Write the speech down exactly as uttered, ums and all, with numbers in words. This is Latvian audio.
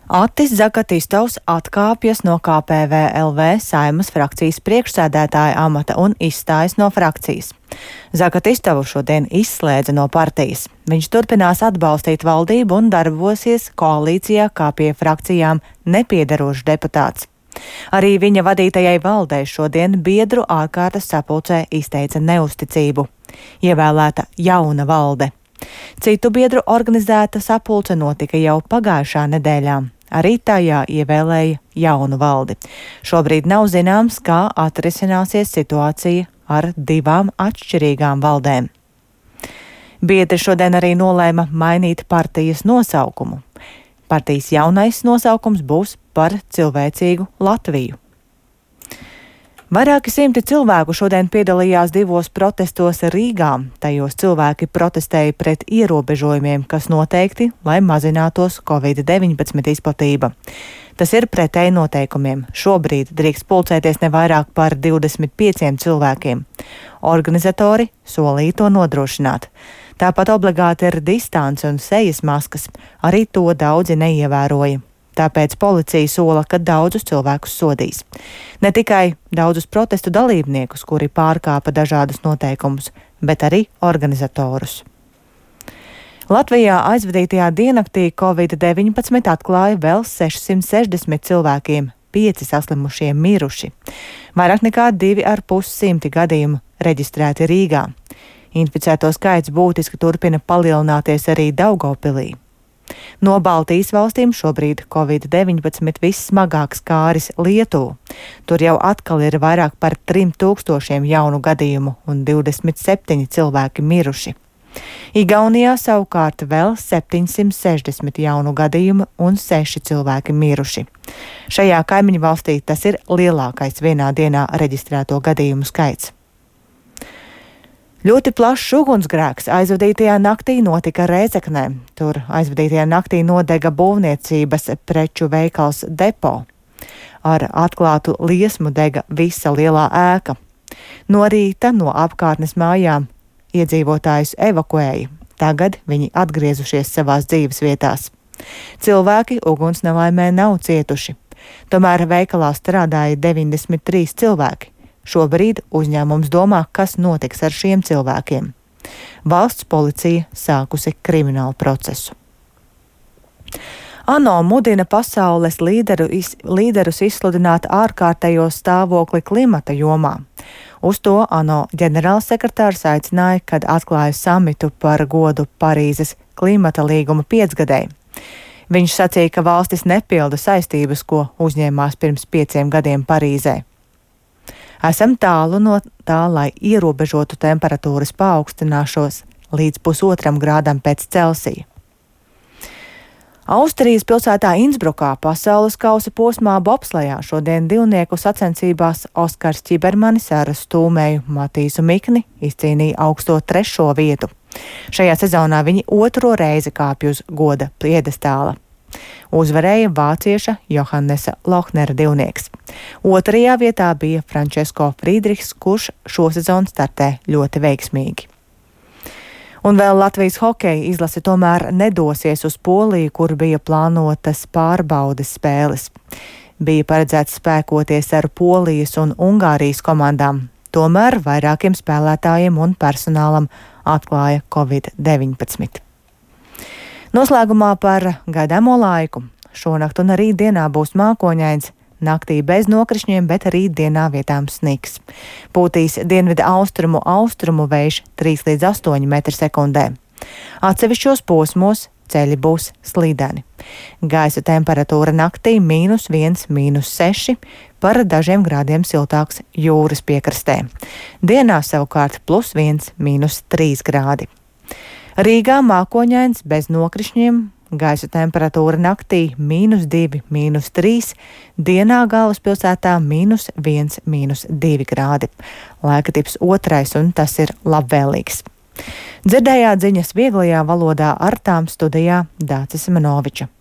Attis Zagatistovs atkāpjas no K P V L V Saeimas frakcijas priekšsēdētāja amata un izstājas no frakcijas. Zagatistovu šodien izslēdza no partijas. Viņš turpinās atbalstīt valdību un darbosies koalīcijā kā pie frakcijām nepiedarošs deputāts. Arī viņa vadītajai valdei šodien biedru ārkārtas sapulcē izteica neusticību. Ievēlēta jauna valde. Citu biedru organizēta sapulce notika jau pagājušā nedēļā. Arī tajā ievēlēja jaunu valdi. Šobrīd nav zināms, kā atrisināsies situācija ar divām atšķirīgām valdēm. Biedri šodien arī nolēma mainīt partijas nosaukumu. Partijas jaunais nosaukums būs Par cilvēcīgu Latviju. Vairāki simti cilvēku šodien piedalījās divos protestos Rīgā. Tajos cilvēki protestēja pret ierobežojumiem, kas noteikti, lai mazinātos covid deviņpadsmit izplatība. Tas ir pretēji noteikumiem. Šobrīd drīkst pulcēties ne vairāk par divdesmit pieciem cilvēkiem. Organizatori solīja to nodrošināt. Tāpat obligāti ir distance un sejas maskas. Arī to daudzi neievēroja. Tāpēc policija sola, ka daudzus cilvēkus sodīs. Ne tikai daudzus protestu dalībniekus, kuri pārkāpa dažādus noteikumus, bet arī organizatorus. Latvijā aizvadītajā diennaktī covid deviņpadsmit atklāja vēl sešsimt sešdesmit cilvēkiem, pieci saslimušie miruši. Vairāk nekā divi ar pus simti gadījumu reģistrēti Rīgā. Inficēto skaits būtiski turpina palielināties arī Daugavpilī. No Baltijas valstīm šobrīd covid deviņpadsmit vissmagāk skāris Lietuvu. Tur jau atkal ir vairāk par trim tūkstošiem jaunu gadījumu un divdesmit septiņi cilvēki miruši. Igaunijā savukārt vēl septiņsimt sešdesmit jaunu gadījumu un seši cilvēki miruši. Šajā kaimiņu valstī tas ir lielākais vienā dienā reģistrēto gadījumu skaits. Ļoti plašs ugunsgrēks aizvadītajā naktī notika Rēzeknē. Tur aizvadītajā naktī nodega būvniecības preču veikals Depo. Ar atklātu liesmu dega visa lielā ēka. No rīta no apkārtnes mājām iedzīvotājus evakuēja. Tagad viņi atgriezušies savās dzīves vietās. Cilvēki uguns nelaimē nav cietuši. Tomēr veikalā strādāja deviņdesmit trīs cilvēki. Šobrīd uzņēmums domā, kas notiks ar šiem cilvēkiem. Valsts policija sākusi kriminālu procesu. ANO mudina pasaules līderu, iz, līderus izsludināt ārkārtējo stāvokli klimata jomā. Uz to ANO ģenerālsekretārs aicināja, kad atklāja samitu par godu Parīzes klimata līguma piecgadēji. Viņš sacīja, ka valstis nepilda saistības, ko uzņēmās pirms pieciem gadiem Parīzē. Esam tālu no tā, lai ierobežotu temperatūras paaugstināšos līdz pusotram grādam pēc Celsija. Austrijas pilsētā Insbrukā pasaules kausa posmā bobslejā šodien divnieku sacensībās Oskars Čibermanis ar stūmēju Matīsu Mikni izcīnīja augsto trešo vietu. Šajā sezonā viņi otro reizi kāpj uz goda piedestāla. Uzvarēja vācieša Johannesa Lohnera divnieks. Otrajā vietā bija Frančesko Frīdrichs, kurš šosezon startē ļoti veiksmīgi. Un vēl Latvijas hokeja izlase tomēr nedosies uz Poliju, kur bija plānotas pārbaudes spēles. Bija paredzēts spēkoties ar Polijas un Ungārijas komandām. Tomēr vairākiem spēlētājiem un personālam atklāja covid deviņpadsmit. Noslēgumā par gaidāmo laiku. Šonakt un arī dienā būs mākoņains, naktī bez nokrišņiem, bet arī dienā vietām sniks. Pūtīs dienvidu austrumu austrumu vējš trīs līdz astoņi metri sekundē. Atsevišķos posmos ceļi būs slīdeni. Gaisa temperatūra naktī mīnus viens, mīnus seši, par dažiem grādiem siltāks jūras piekrastē. Dienā savukārt plus viens, mīnus trīs grādi. Rīgā mākoņains bez nokrišņiem, gaisa temperatūra naktī mīnus divi, mīnus trīs, dienā galvaspilsētā mīnus viens, mīnus divi grādi. Laika tips otrais un tas ir labvēlīgs. Dzirdējāt ziņas vieglajā valodā, ar tām studijā Dācis Manoviča.